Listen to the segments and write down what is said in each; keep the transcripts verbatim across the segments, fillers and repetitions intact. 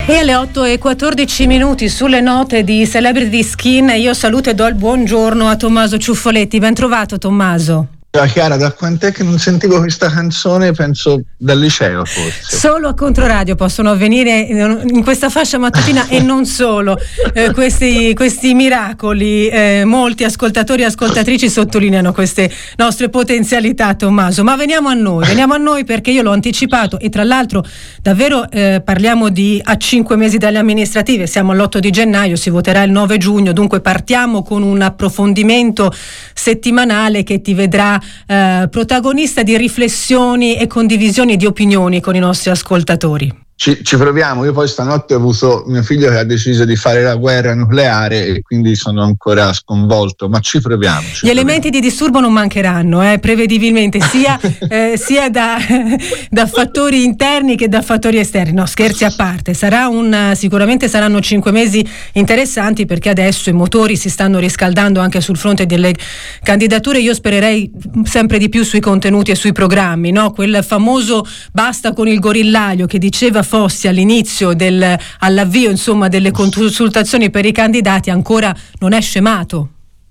E alle otto e quattordici minuti sulle note di Celebrity Skin io saluto e do il buongiorno a Tommaso Ciuffoletti. Ben trovato, Tommaso. Ciao Chiara, da quant'è che non sentivo questa canzone? Penso dal liceo forse. Solo a Controradio possono avvenire in questa fascia mattutina e non solo eh, questi, questi miracoli. Eh, molti ascoltatori e ascoltatrici sottolineano queste nostre potenzialità, Tommaso. Ma veniamo a noi, veniamo a noi perché io l'ho anticipato e tra l'altro davvero eh, parliamo di a cinque mesi dalle amministrative, siamo all'otto di gennaio, si voterà il nove giugno, dunque partiamo con un approfondimento settimanale che ti vedrà Eh, protagonista di riflessioni e condivisioni di opinioni con i nostri ascoltatori. Ci, ci proviamo. Io poi stanotte ho avuto mio figlio che ha deciso di fare la guerra nucleare e quindi sono ancora sconvolto, ma ci proviamo. Ci Gli proviamo. elementi di disturbo non mancheranno, eh, prevedibilmente, sia, eh, sia da, da fattori interni che da fattori esterni. No, scherzi a parte, sarà un, sicuramente saranno cinque mesi interessanti perché adesso i motori si stanno riscaldando anche sul fronte delle candidature. Io spererei sempre di più sui contenuti e sui programmi, no? Quel famoso basta con il gorillaio che diceva Fossi all'inizio del all'avvio insomma delle consultazioni per i candidati ancora non è scemato.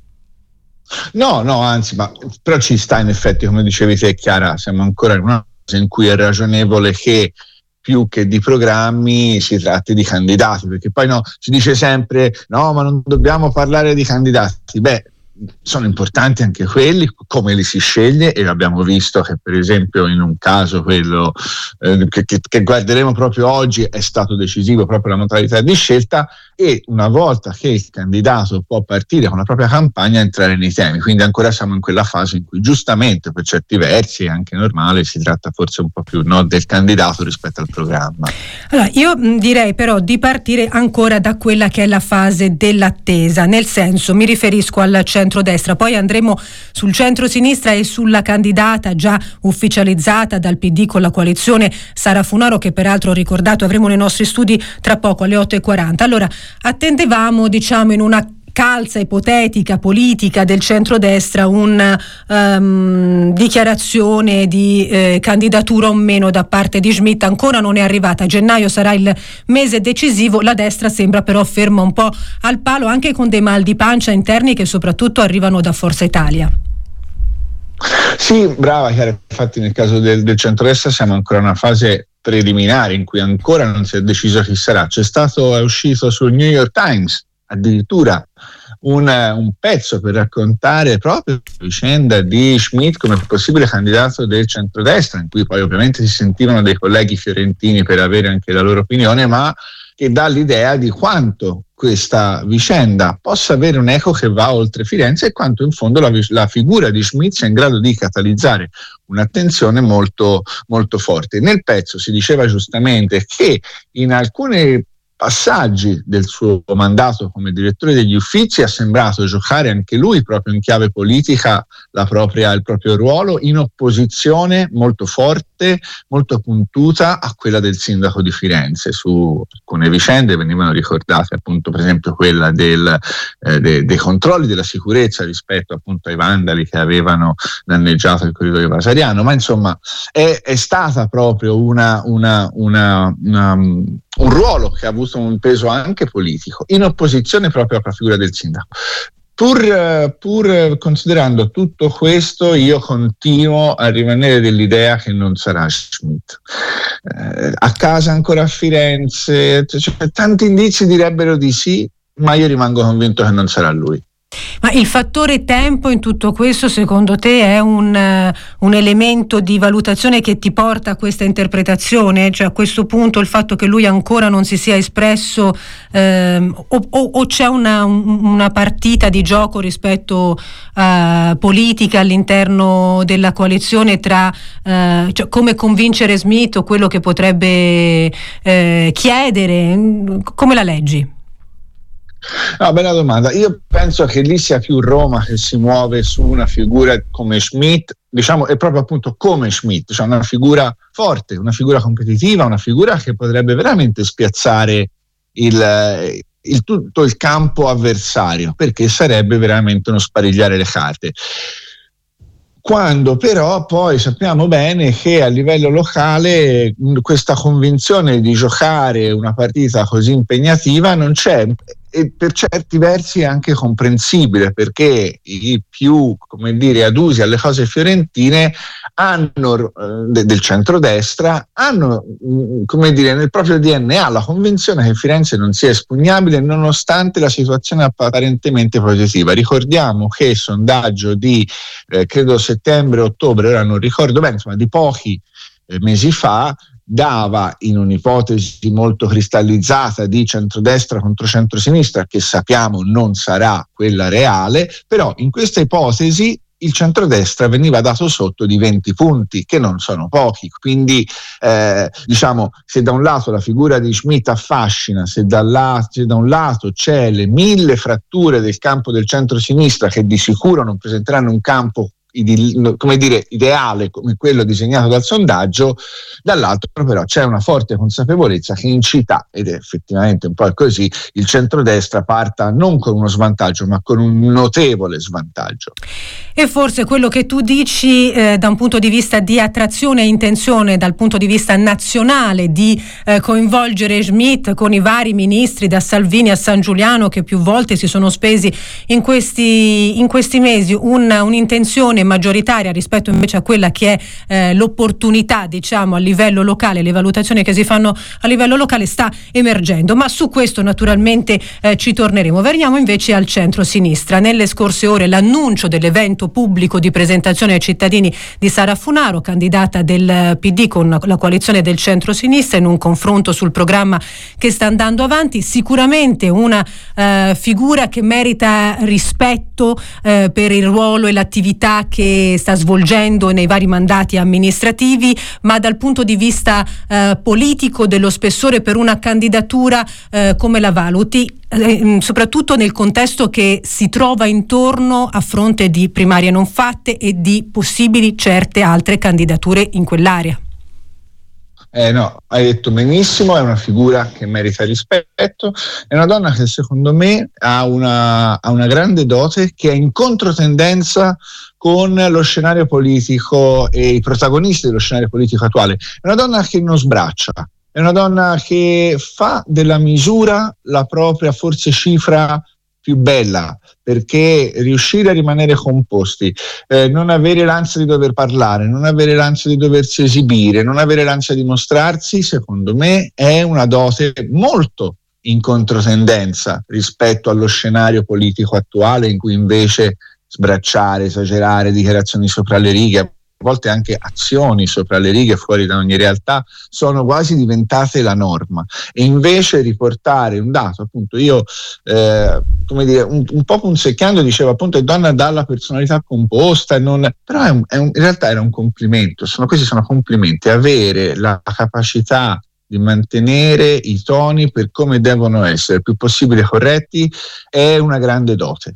No, no, anzi, ma però ci sta in effetti, come dicevi te Chiara, siamo ancora in una fase in cui è ragionevole che più che di programmi si tratti di candidati, perché poi no, si dice sempre no, ma non dobbiamo parlare di candidati. Beh, sono importanti anche quelli, come li si sceglie, e abbiamo visto che per esempio in un caso quello eh, che, che, che guarderemo proprio oggi è stato decisivo proprio la modalità di scelta, e una volta che il candidato può partire con la propria campagna entrare nei temi, quindi ancora siamo in quella fase in cui giustamente per certi versi è anche normale, si tratta forse un po' più no, del candidato rispetto al programma. Allora io direi però di partire ancora da quella che è la fase dell'attesa, nel senso mi riferisco al centrodestra, poi andremo sul centro-sinistra e sulla candidata già ufficializzata dal P D con la coalizione Sara Funaro, che peraltro ho ricordato avremo nei nostri studi tra poco alle otto e quaranta. Allora attendevamo diciamo in una calza ipotetica politica del centrodestra una um, dichiarazione di eh, candidatura o meno da parte di Schmidt. Ancora non è arrivata, gennaio sarà il mese decisivo, la destra sembra però ferma un po' al palo, anche con dei mal di pancia interni che soprattutto arrivano da Forza Italia. Sì, brava Chiara, infatti nel caso del, del centrodestra siamo ancora in una fase preliminare in cui ancora non si è deciso chi sarà. C'è stato, è uscito sul New York Times addirittura un, un pezzo per raccontare proprio la vicenda di Schmidt come possibile candidato del centrodestra, in cui poi ovviamente si sentivano dei colleghi fiorentini per avere anche la loro opinione, ma che dà l'idea di quanto questa vicenda possa avere un'eco che va oltre Firenze e quanto in fondo la, la figura di Schmidt sia in grado di catalizzare un'attenzione molto, molto forte. Nel pezzo si diceva giustamente che in alcune passaggi del suo mandato come direttore degli uffizi ha sembrato giocare anche lui proprio in chiave politica la propria, il proprio ruolo, in opposizione molto forte, molto puntuta a quella del sindaco di Firenze. Su alcune vicende venivano ricordate appunto per esempio quella del, eh, de, dei controlli della sicurezza rispetto appunto ai vandali che avevano danneggiato il corridoio vasariano, ma insomma è, è stata proprio una, una, una, una un ruolo che ha avuto un peso anche politico, in opposizione proprio alla figura del sindaco. Pur, pur considerando tutto questo, io continuo a rimanere dell'idea che non sarà Schmidt. Eh, a casa ancora a Firenze, cioè, tanti indizi direbbero di sì, ma io rimango convinto che non sarà lui. Ma il fattore tempo in tutto questo secondo te è un, uh, un elemento di valutazione che ti porta a questa interpretazione? Cioè a questo punto il fatto che lui ancora non si sia espresso ehm, o, o, o c'è una, un, una partita di gioco rispetto a uh, politica all'interno della coalizione tra uh, cioè, come convincere Schmidt o quello che potrebbe eh, chiedere? Come la leggi? No, bella domanda. Io penso che lì sia più Roma che si muove su una figura come Schmidt, diciamo, è proprio appunto come Schmidt, cioè una figura forte, una figura competitiva, una figura che potrebbe veramente spiazzare il, il tutto il campo avversario, perché sarebbe veramente uno sparigliare le carte. quando però poi sappiamo bene che a livello locale questa convinzione di giocare una partita così impegnativa non c'è, e per certi versi è anche comprensibile, perché i più, come dire, adusi alle cose fiorentine hanno de, del centrodestra hanno, come dire, nel proprio D N A la convinzione che Firenze non sia espugnabile nonostante la situazione apparentemente positiva. Ricordiamo che il sondaggio di eh, credo settembre-ottobre, ora non ricordo bene, insomma di pochi eh, mesi fa, dava, in un'ipotesi molto cristallizzata di centrodestra contro centrosinistra, che sappiamo non sarà quella reale, però in questa ipotesi il centrodestra veniva dato sotto di venti punti, che non sono pochi. Quindi eh, diciamo, se da un lato la figura di Schmitt affascina, se da, la, se da un lato c'è le mille fratture del campo del centrosinistra, che di sicuro non presenteranno un campo come dire ideale come quello disegnato dal sondaggio, dall'altro però c'è una forte consapevolezza che in città, ed è effettivamente un po' è così, il centrodestra parta non con uno svantaggio ma con un notevole svantaggio. E forse quello che tu dici eh, da un punto di vista di attrazione e intenzione, dal punto di vista nazionale, di eh, coinvolgere Schmitt con i vari ministri, da Salvini a San Giuliano, che più volte si sono spesi in questi, in questi mesi, un, un'intenzione maggioritaria rispetto invece a quella che è eh, l'opportunità, diciamo, a livello locale, le valutazioni che si fanno a livello locale, sta emergendo, ma su questo naturalmente eh, ci torneremo. Veniamo invece al centro-sinistra. Nelle scorse ore l'annuncio dell'evento pubblico di presentazione ai cittadini di Sara Funaro, candidata del P D con la coalizione del centro-sinistra, in un confronto sul programma che sta andando avanti. Sicuramente una eh, figura che merita rispetto eh, per il ruolo e l'attività che sta svolgendo nei vari mandati amministrativi, ma dal punto di vista eh, politico, dello spessore per una candidatura, eh, come la valuti? Eh, soprattutto nel contesto che si trova intorno, a fronte di primarie non fatte e di possibili certe altre candidature in quell'area. Eh no, hai detto benissimo, è una figura che merita rispetto, è una donna che secondo me ha una, ha una grande dote, che è in controtendenza con lo scenario politico e i protagonisti dello scenario politico attuale. È una donna che non sbraccia, è una donna che fa della misura la propria forse cifra più bella, perché riuscire a rimanere composti, eh, non avere l'ansia di dover parlare, non avere l'ansia di doversi esibire, non avere l'ansia di mostrarsi, secondo me è una dote molto in controtendenza rispetto allo scenario politico attuale, in cui invece sbracciare, esagerare, dichiarazioni sopra le righe, a volte anche azioni sopra le righe fuori da ogni realtà, sono quasi diventate la norma. E invece riportare un dato, appunto io eh, come dire, un, un po' punzecchiando dicevo appunto è donna dalla personalità composta, e non, però è un, è un, in realtà era un complimento, sono, questi sono complimenti, avere la capacità di mantenere i toni per come devono essere, il più possibile corretti, è una grande dote.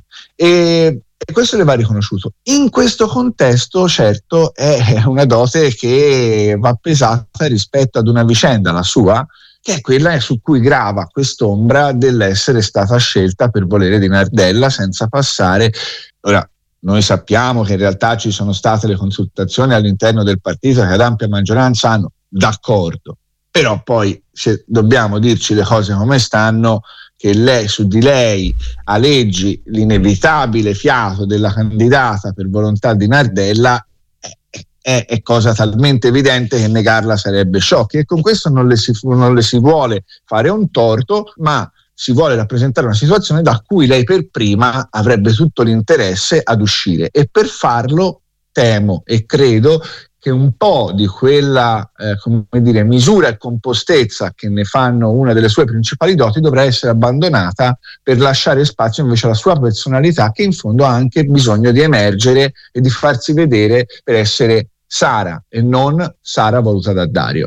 E E questo le va riconosciuto. In questo contesto, certo, è una dote che va pesata rispetto ad una vicenda, la sua, che è quella su cui grava quest'ombra dell'essere stata scelta per volere di Nardella senza passare. Ora, noi sappiamo che in realtà ci sono state le consultazioni all'interno del partito che ad ampia maggioranza hanno, d'accordo, però poi se dobbiamo dirci le cose come stanno, che lei, su di lei aleggi l'inevitabile fiato della candidata per volontà di Nardella è, è, è cosa talmente evidente che negarla sarebbe sciocco, e con questo non le, si, non le si vuole fare un torto, ma si vuole rappresentare una situazione da cui lei per prima avrebbe tutto l'interesse ad uscire, e per farlo temo e credo che un po' di quella eh, come dire, misura e compostezza che ne fanno una delle sue principali doti dovrà essere abbandonata per lasciare spazio invece alla sua personalità, che in fondo ha anche bisogno di emergere e di farsi vedere per essere Sara e non Sara voluta da Dario.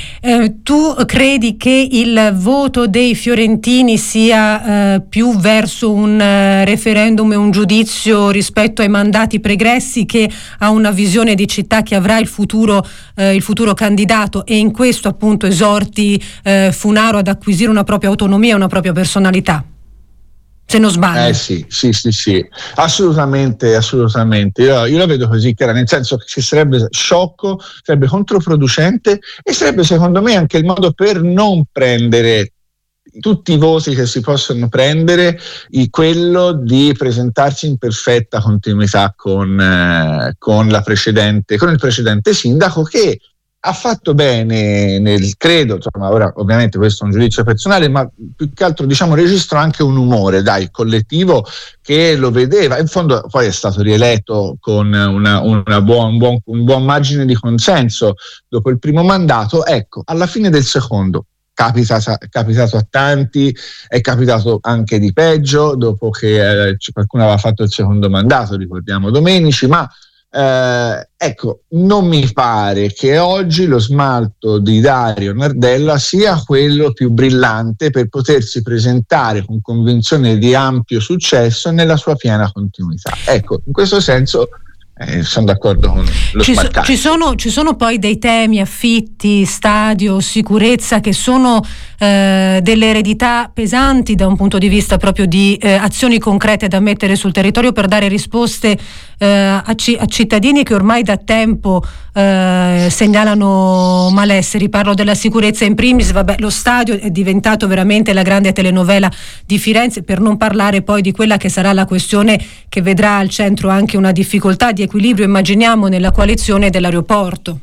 Eh, tu credi che il voto dei fiorentini sia eh, più verso un eh, referendum e un giudizio rispetto ai mandati pregressi, che a una visione di città che avrà il futuro, eh, il futuro candidato, e in questo appunto esorti eh, Funaro ad acquisire una propria autonomia e una propria personalità? se non sbaglio. Eh sì, sì, sì, sì, assolutamente, assolutamente. Io, io la vedo così, chiara, nel senso che sarebbe sciocco, sarebbe controproducente e sarebbe secondo me anche il modo per non prendere tutti i voti che si possono prendere, quello di presentarsi in perfetta continuità con, eh, con la precedente, con il precedente sindaco, che ha fatto bene nel credo, insomma, ora ovviamente questo è un giudizio personale, ma più che altro diciamo registro anche un umore, dai, collettivo, che lo vedeva. In fondo poi è stato rieletto con una, una buon, un, buon, un buon margine di consenso dopo il primo mandato. Ecco, alla fine del secondo capita, è capitato a tanti, è capitato anche di peggio dopo che eh, qualcuno aveva fatto il secondo mandato, ricordiamo Domenici, ma Eh, ecco, non mi pare che oggi lo smalto di Dario Nardella sia quello più brillante per potersi presentare con convinzione di ampio successo nella sua piena continuità. Ecco, in questo senso eh, sono d'accordo con lo ci, so, smaltante. ci sono, ci sono poi dei temi, affitti, stadio, sicurezza, che sono eh, delle eredità pesanti da un punto di vista proprio di eh, azioni concrete da mettere sul territorio per dare risposte eh, a, ci, a cittadini che ormai da tempo eh, segnalano malesseri. Parlo della sicurezza in primis, vabbè, lo stadio è diventato veramente la grande telenovela di Firenze, per non parlare poi di quella che sarà la questione che vedrà al centro anche una difficoltà di equilibrio, immaginiamo, nella coalizione dell'aeroporto.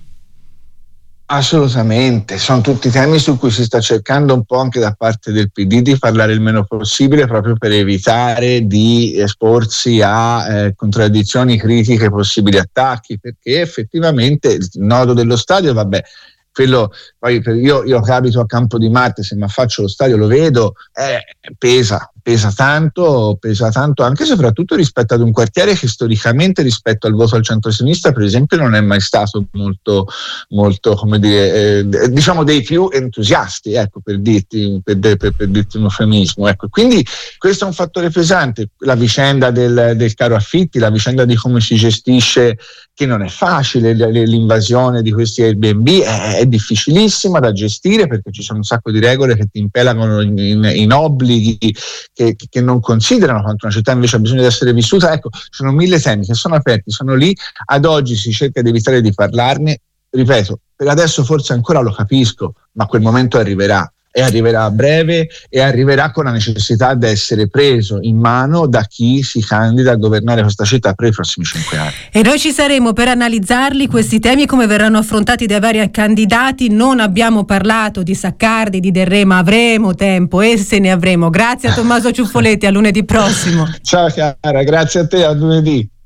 Assolutamente, sono tutti temi su cui si sta cercando un po' anche da parte del P D di parlare il meno possibile, proprio per evitare di esporsi a eh, contraddizioni, critiche, possibili attacchi, perché effettivamente il nodo dello stadio, vabbè, quello poi io, io che abito a Campo di Marte, se mi affaccio allo stadio lo vedo, eh, pesa, pesa tanto, pesa tanto anche e soprattutto rispetto ad un quartiere che storicamente rispetto al voto al centro-sinistra per esempio non è mai stato molto, molto come dire, eh, diciamo dei più entusiasti, ecco, per dirti, per, per, per dirti un eufemismo, ecco. Quindi questo è un fattore pesante, la vicenda del, del caro affitti, la vicenda di come si gestisce, che non è facile, l'invasione di questi Airbnb è, è difficilissima da gestire perché ci sono un sacco di regole che ti impelagano in, in, in obblighi che, che non considerano quanto una città invece ha bisogno di essere vissuta. Ecco, ci sono mille temi che sono aperti, sono lì, ad oggi si cerca di evitare di parlarne, ripeto, per adesso forse ancora lo capisco, ma quel momento arriverà. E arriverà a breve e arriverà con la necessità di essere preso in mano da chi si candida a governare questa città per i prossimi cinque anni. E noi ci saremo per analizzarli questi temi e come verranno affrontati dai vari candidati. Non abbiamo parlato di Saccardi, di Del Re, ma avremo tempo e se ne avremo. Grazie a Tommaso Ciuffoletti, a lunedì prossimo. Ciao Chiara, grazie a te, a lunedì.